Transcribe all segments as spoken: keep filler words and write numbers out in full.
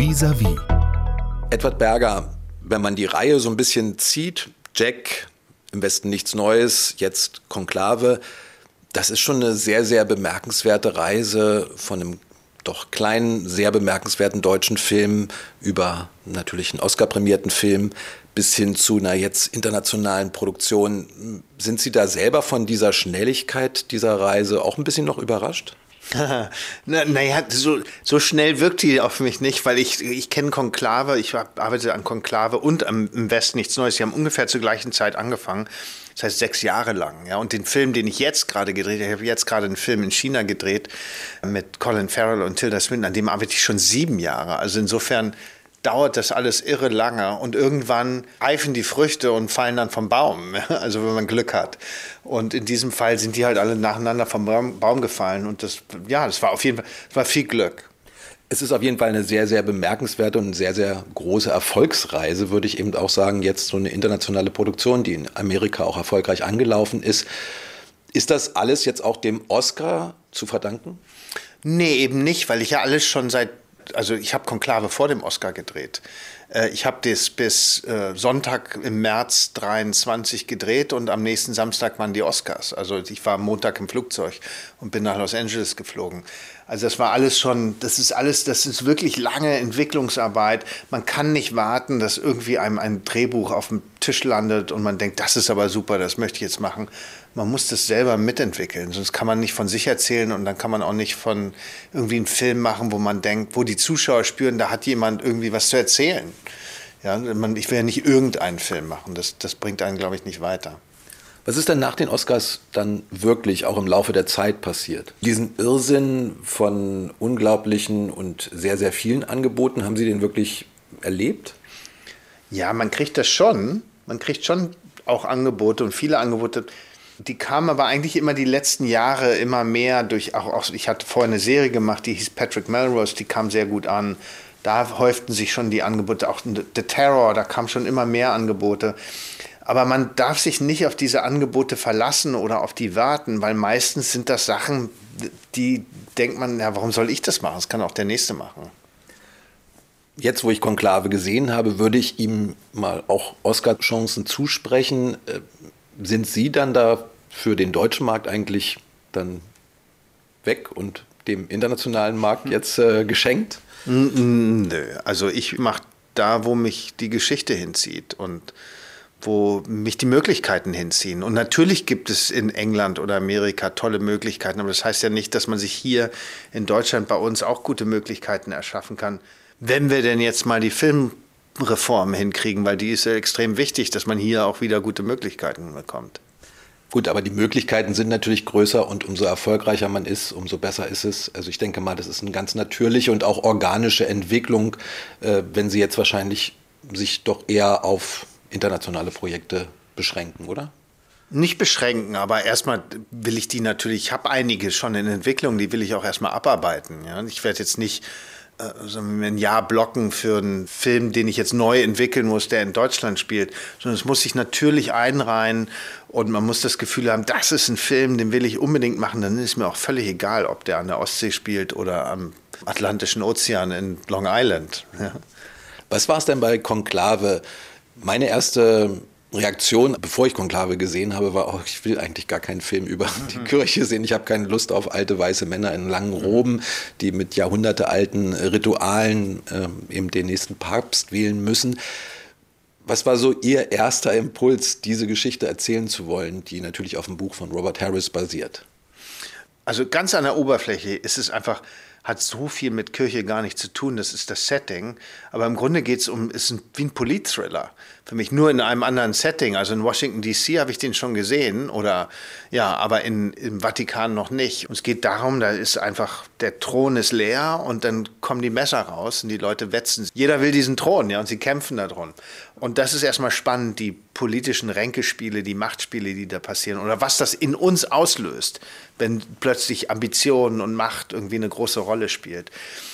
Vis-à-vis. Edward Berger, wenn man die Reihe so ein bisschen zieht, Jack, im Westen nichts Neues, jetzt Konklave, das ist schon eine sehr, sehr bemerkenswerte Reise von einem doch kleinen, sehr bemerkenswerten deutschen Film über natürlich einen Oscar-prämierten Film bis hin zu einer jetzt internationalen Produktion. Sind Sie da selber von dieser Schnelligkeit dieser Reise auch ein bisschen noch überrascht? Naja, na so, so schnell wirkt die auf mich nicht, weil ich, ich kenne Konklave, ich arbeite an Konklave und am, im Westen nichts Neues. Die haben ungefähr zur gleichen Zeit angefangen, das heißt sechs Jahre lang. Ja. Und den Film, den ich jetzt gerade gedreht habe, ich habe jetzt gerade einen Film in China gedreht mit Colin Farrell und Tilda Swinton, an dem arbeite ich schon sieben Jahre. Also insofern dauert das alles irre lange und irgendwann reifen die Früchte und fallen dann vom Baum, also wenn man Glück hat. Und in diesem Fall sind die halt alle nacheinander vom Baum gefallen und das, ja, das war auf jeden Fall, das war viel Glück. Es ist auf jeden Fall eine sehr, sehr bemerkenswerte und sehr, sehr große Erfolgsreise, würde ich eben auch sagen, jetzt so eine internationale Produktion, die in Amerika auch erfolgreich angelaufen ist. Ist das alles jetzt auch dem Oscar zu verdanken? Nee, eben nicht, weil ich ja alles schon seit Also ich habe Konklave vor dem Oscar gedreht. Ich habe das bis Sonntag im März dreiundzwanzig gedreht und am nächsten Samstag waren die Oscars. Also ich war am Montag im Flugzeug und bin nach Los Angeles geflogen. Also das war alles schon, das ist alles, das ist wirklich lange Entwicklungsarbeit. Man kann nicht warten, dass irgendwie einem ein Drehbuch auf dem Tisch landet und man denkt, das ist aber super, das möchte ich jetzt machen. Man muss das selber mitentwickeln, sonst kann man nicht von sich erzählen und dann kann man auch nicht von irgendwie einen Film machen, wo man denkt, wo die Zuschauer spüren, da hat jemand irgendwie was zu erzählen. Ja, man, ich will ja nicht irgendeinen Film machen, das, das bringt einen, glaube ich, nicht weiter. Was ist denn nach den Oscars dann wirklich auch im Laufe der Zeit passiert? Diesen Irrsinn von unglaublichen und sehr, sehr vielen Angeboten, haben Sie den wirklich erlebt? Ja, man kriegt das schon. Man kriegt schon auch Angebote und viele Angebote. Die kamen aber eigentlich immer die letzten Jahre immer mehr durch, auch, auch ich hatte vorher eine Serie gemacht, die hieß Patrick Melrose, die kam sehr gut an. Da häuften sich schon die Angebote, auch The Terror, da kamen schon immer mehr Angebote. Aber man darf sich nicht auf diese Angebote verlassen oder auf die warten, weil meistens sind das Sachen, die denkt man, ja, warum soll ich das machen? Das kann auch der Nächste machen. Jetzt, wo ich Konklave gesehen habe, würde ich ihm mal auch Oscar-Chancen zusprechen. Sind Sie dann da für den deutschen Markt eigentlich dann weg und dem internationalen Markt jetzt äh, geschenkt? Nö, also ich mache da, wo mich die Geschichte hinzieht und wo mich die Möglichkeiten hinziehen. Und natürlich gibt es in England oder Amerika tolle Möglichkeiten, aber das heißt ja nicht, dass man sich hier in Deutschland bei uns auch gute Möglichkeiten erschaffen kann. Wenn wir denn jetzt mal die Filmreform hinkriegen, weil die ist ja extrem wichtig, dass man hier auch wieder gute Möglichkeiten bekommt. Gut, aber die Möglichkeiten sind natürlich größer und umso erfolgreicher man ist, umso besser ist es. Also ich denke mal, das ist eine ganz natürliche und auch organische Entwicklung, äh, wenn Sie jetzt wahrscheinlich sich doch eher auf internationale Projekte beschränken, oder? Nicht beschränken, aber erstmal will ich die natürlich, ich habe einige schon in Entwicklung, die will ich auch erstmal abarbeiten. Ja? Ich werde jetzt nicht äh, ein Jahr blocken für einen Film, den ich jetzt neu entwickeln muss, der in Deutschland spielt, sondern es muss sich natürlich einreihen und man muss das Gefühl haben, das ist ein Film, den will ich unbedingt machen, dann ist mir auch völlig egal, ob der an der Ostsee spielt oder am Atlantischen Ozean in Long Island. Ja. Was war es denn bei Konklave? Meine erste Reaktion, bevor ich Konklave gesehen habe, war, oh, ich will eigentlich gar keinen Film über die Kirche sehen. Ich habe keine Lust auf alte weiße Männer in langen Roben, die mit jahrhundertealten Ritualen äh, eben den nächsten Papst wählen müssen. Was war so Ihr erster Impuls, diese Geschichte erzählen zu wollen, die natürlich auf dem Buch von Robert Harris basiert? Also ganz an der Oberfläche ist es einfach, hat so viel mit Kirche gar nichts zu tun, das ist das Setting. Aber im Grunde geht es um, ist ein, wie ein Polit-Thriller. Für mich nur in einem anderen Setting. Also in Washington D C habe ich den schon gesehen, oder ja, aber in, im Vatikan noch nicht. Und es geht darum, da ist einfach, der Thron ist leer und dann kommen die Messer raus und die Leute wetzen. Jeder will diesen Thron, ja, und sie kämpfen darum. Und das ist erstmal spannend, die politischen Ränkespiele, die Machtspiele, die da passieren, oder was das in uns auslöst, wenn plötzlich Ambitionen und Macht irgendwie eine große Rolle spielt.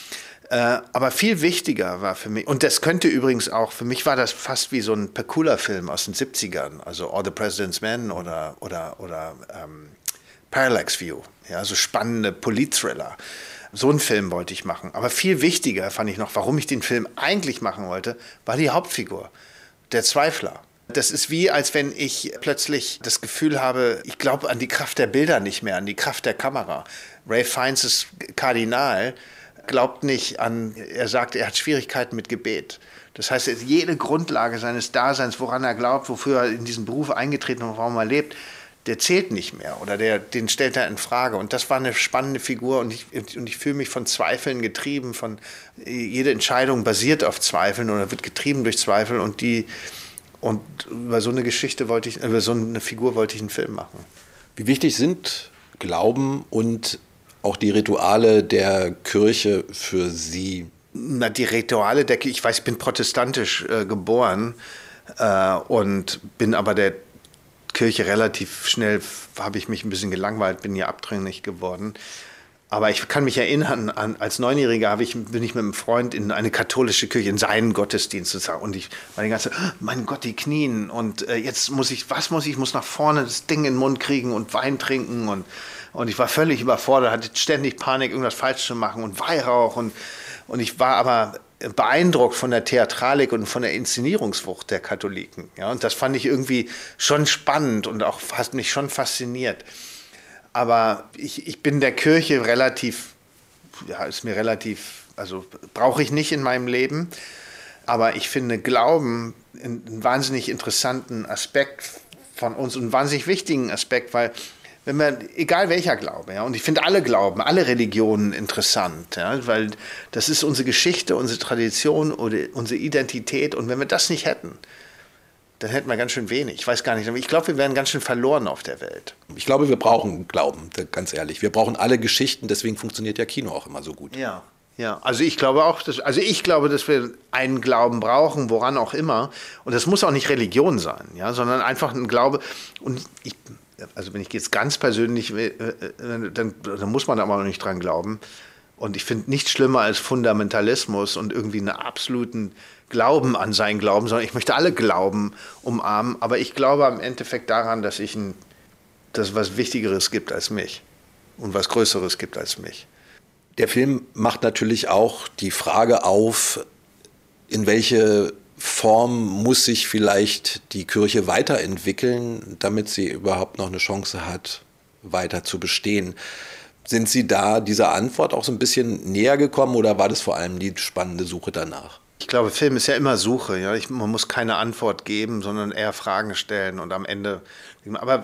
Äh, aber viel wichtiger war für mich, und das könnte übrigens auch, für mich war das fast wie so ein Pekula-Film aus den siebzigern, also All the President's Men oder, oder, oder ähm, Parallax View, ja, so spannende Polit-Thriller. So einen Film wollte ich machen. Aber viel wichtiger fand ich noch, warum ich den Film eigentlich machen wollte, war die Hauptfigur, der Zweifler. Das ist wie, als wenn ich plötzlich das Gefühl habe, ich glaube an die Kraft der Bilder nicht mehr, an die Kraft der Kamera. Ralph Fiennes Kardinal glaubt nicht an, er sagt, er hat Schwierigkeiten mit Gebet. Das heißt, jede Grundlage seines Daseins, woran er glaubt, wofür er in diesen Beruf eingetreten und warum er lebt, der zählt nicht mehr oder der, den stellt er in Frage. Und das war eine spannende Figur und ich, und ich fühle mich von Zweifeln getrieben, von jede Entscheidung basiert auf Zweifeln oder wird getrieben durch Zweifel und die und über so eine Geschichte wollte ich, über so eine Figur wollte ich einen Film machen. Wie wichtig sind Glauben und auch die Rituale der Kirche für Sie? Na, die Rituale der Kirche, ich weiß, ich bin protestantisch äh, geboren äh, und bin aber der Kirche relativ schnell, habe ich mich ein bisschen gelangweilt, bin ja abdringlich geworden. Aber ich kann mich erinnern, an, als Neunjähriger habe ich, bin ich mit einem Freund in eine katholische Kirche, in seinen Gottesdienst sozusagen. Und ich war die ganze Zeit, oh, mein Gott, die Knien. Und äh, jetzt muss ich, was muss ich? Ich muss nach vorne das Ding in den Mund kriegen und Wein trinken. Und, und ich war völlig überfordert, hatte ständig Panik, irgendwas falsch zu machen und Weihrauch. Und, und ich war aber beeindruckt von der Theatralik und von der Inszenierungswucht der Katholiken. Ja, und das fand ich irgendwie schon spannend und auch hat mich schon fasziniert. Aber ich, ich bin der Kirche relativ, ja, ist mir relativ, also brauche ich nicht in meinem Leben. Aber ich finde Glauben einen wahnsinnig interessanten Aspekt von uns und einen wahnsinnig wichtigen Aspekt, weil wenn man, egal welcher Glaube, ja, und ich finde alle Glauben, alle Religionen interessant, ja, weil das ist unsere Geschichte, unsere Tradition oder unsere Identität und wenn wir das nicht hätten, dann hätten wir ganz schön wenig. Ich weiß gar nicht, ich glaube, wir wären ganz schön verloren auf der Welt. Ich glaube, wir brauchen Glauben, ganz ehrlich. Wir brauchen alle Geschichten, deswegen funktioniert ja Kino auch immer so gut. Ja, ja. Also ich glaube auch, dass, also ich glaube, dass wir einen Glauben brauchen, woran auch immer. Und das muss auch nicht Religion sein, ja, sondern einfach ein Glaube. Und ich, also wenn ich jetzt ganz persönlich, dann, dann muss man da aber auch nicht dran glauben. Und ich finde nichts schlimmer als Fundamentalismus und irgendwie einen absoluten Glauben an seinen Glauben, sondern ich möchte alle Glauben umarmen. Aber ich glaube am Endeffekt daran, dass ich ein, dass es was Wichtigeres gibt als mich und was Größeres gibt als mich. Der Film macht natürlich auch die Frage auf, in welche Form muss sich vielleicht die Kirche weiterentwickeln, damit sie überhaupt noch eine Chance hat, weiter zu bestehen. Sind Sie da dieser Antwort auch so ein bisschen näher gekommen oder war das vor allem die spannende Suche danach? Ich glaube, Film ist ja immer Suche. Ja? Ich, man muss keine Antwort geben, sondern eher Fragen stellen und am Ende. Aber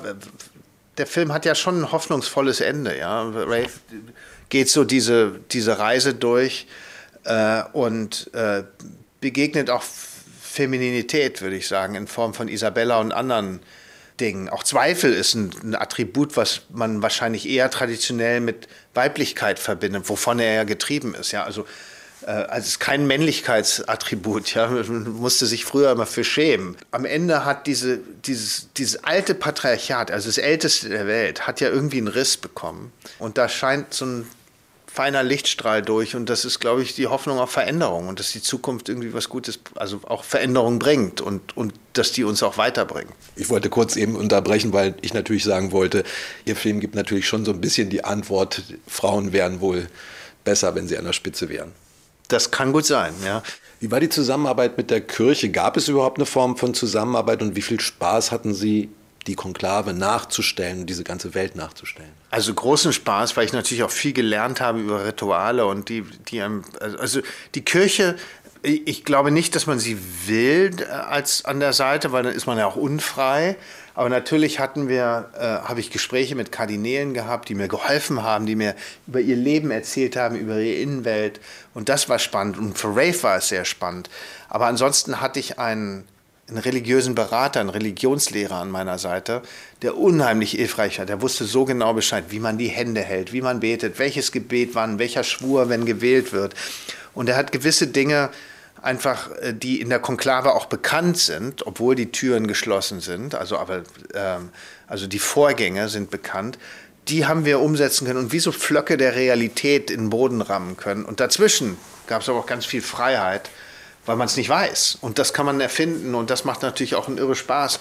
der Film hat ja schon ein hoffnungsvolles Ende. Ja? Ralph geht so diese, diese Reise durch äh, und äh, begegnet auch Femininität, würde ich sagen, in Form von Isabella und anderen Dingen. Auch Zweifel ist ein, ein Attribut, was man wahrscheinlich eher traditionell mit Weiblichkeit verbindet, wovon er ja getrieben ist. Ja? Also, äh, also es ist kein Männlichkeitsattribut. Ja? Man musste sich früher immer für schämen. Am Ende hat diese, dieses, dieses alte Patriarchat, also das älteste der Welt, hat ja irgendwie einen Riss bekommen. Und da scheint so ein feiner Lichtstrahl durch und das ist, glaube ich, die Hoffnung auf Veränderung und dass die Zukunft irgendwie was Gutes, also auch Veränderung bringt und, und dass die uns auch weiterbringen. Ich wollte kurz eben unterbrechen, weil ich natürlich sagen wollte, Ihr Film gibt natürlich schon so ein bisschen die Antwort, Frauen wären wohl besser, wenn sie an der Spitze wären. Das kann gut sein, ja. Wie war die Zusammenarbeit mit der Kirche? Gab es überhaupt eine Form von Zusammenarbeit und wie viel Spaß hatten Sie, die Konklave nachzustellen, diese ganze Welt nachzustellen? Also großen Spaß, weil ich natürlich auch viel gelernt habe über Rituale und die, die also die Kirche, ich glaube nicht, dass man sie will als an der Seite, weil dann ist man ja auch unfrei. Aber natürlich hatten wir, äh, habe ich Gespräche mit Kardinälen gehabt, die mir geholfen haben, die mir über ihr Leben erzählt haben, über ihre Innenwelt. Und das war spannend. Und für Ralph war es sehr spannend. Aber ansonsten hatte ich einen einen religiösen Berater, einen Religionslehrer an meiner Seite, der unheimlich hilfreich war. Der wusste so genau Bescheid, wie man die Hände hält, wie man betet, welches Gebet wann, welcher Schwur, wenn gewählt wird. Und er hat gewisse Dinge einfach, die in der Konklave auch bekannt sind, obwohl die Türen geschlossen sind, also, aber, ähm, also die Vorgänge sind bekannt, die haben wir umsetzen können und wie so Pflöcke der Realität in den Boden rammen können. Und dazwischen gab es aber auch ganz viel Freiheit, weil man es nicht weiß. Und das kann man erfinden und das macht natürlich auch einen irre Spaß,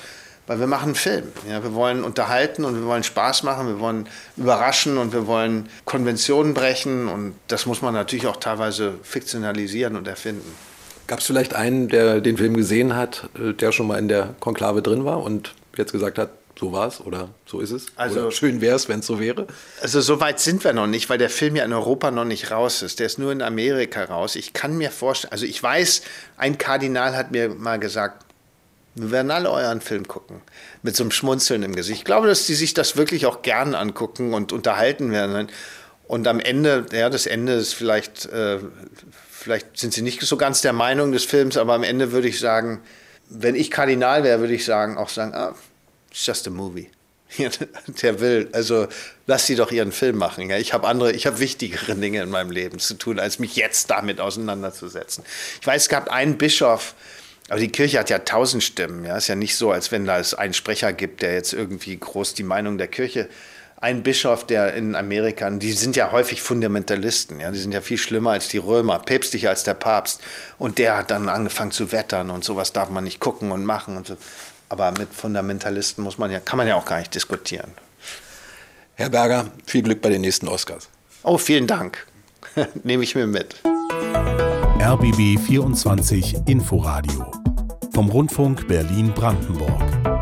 Weil wir machen einen Film. Ja, wir wollen unterhalten und wir wollen Spaß machen, wir wollen überraschen und wir wollen Konventionen brechen. Und das muss man natürlich auch teilweise fiktionalisieren und erfinden. Gab es vielleicht einen, der den Film gesehen hat, der schon mal in der Konklave drin war und jetzt gesagt hat, so war es oder so ist es? Also, oder schön wäre es, wenn es so wäre? Also so weit sind wir noch nicht, weil der Film ja in Europa noch nicht raus ist. Der ist nur in Amerika raus. Ich kann mir vorstellen, also ich weiß, ein Kardinal hat mir mal gesagt, wir werden alle euren Film gucken, mit so einem Schmunzeln im Gesicht. Ich glaube, dass die sich das wirklich auch gern angucken und unterhalten werden. Und am Ende, ja, das Ende ist vielleicht, äh, vielleicht sind sie nicht so ganz der Meinung des Films, aber am Ende würde ich sagen, wenn ich Kardinal wäre, würde ich sagen, auch sagen, ah, it's just a movie. Der will, also lass sie doch ihren Film machen. Ja, ich habe andere, ich habe wichtigere Dinge in meinem Leben zu tun, als mich jetzt damit auseinanderzusetzen. Ich weiß, es gab einen Bischof, aber die Kirche hat ja tausend Stimmen. Ja, ist ja nicht so, als wenn da es einen Sprecher gibt, der jetzt irgendwie groß die Meinung der Kirche. Ein Bischof, der in Amerika, die sind ja häufig Fundamentalisten, ja, die sind ja viel schlimmer als die Römer, päpstlicher als der Papst. Und der hat dann angefangen zu wettern und sowas darf man nicht gucken und machen und so. Aber mit Fundamentalisten muss man ja, kann man ja auch gar nicht diskutieren. Herr Berger, viel Glück bei den nächsten Oscars. Oh, vielen Dank. Nehme ich mir mit. R B B vierundzwanzig Inforadio vom Rundfunk Berlin-Brandenburg.